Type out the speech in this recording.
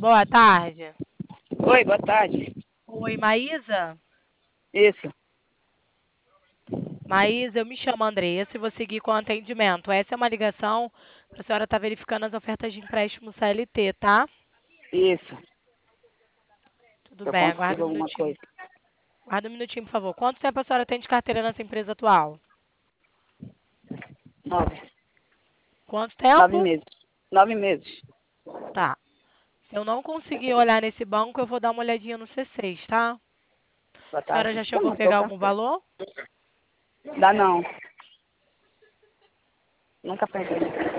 Boa tarde. Oi, boa tarde. Oi, Maísa? Isso, Maísa, eu me chamo Andressa e vou seguir com o atendimento. Essa é uma ligação para a senhora estar verificando as ofertas de empréstimo CLT, tá? isso. Tudo Eu bem, aguarda consigo um alguma minutinho. coisa. Aguarda um minutinho, por favor. Quanto tempo a senhora tem de carteira nessa empresa atual? 9. Quanto 9 tempo? meses. 9 meses. Tá. Se eu não conseguir olhar nesse banco, eu vou dar uma olhadinha no C6, tá? Boa A senhora tarde. já chegou a Toma seu pegar algum café. valor? Dá não. Nunca perdi.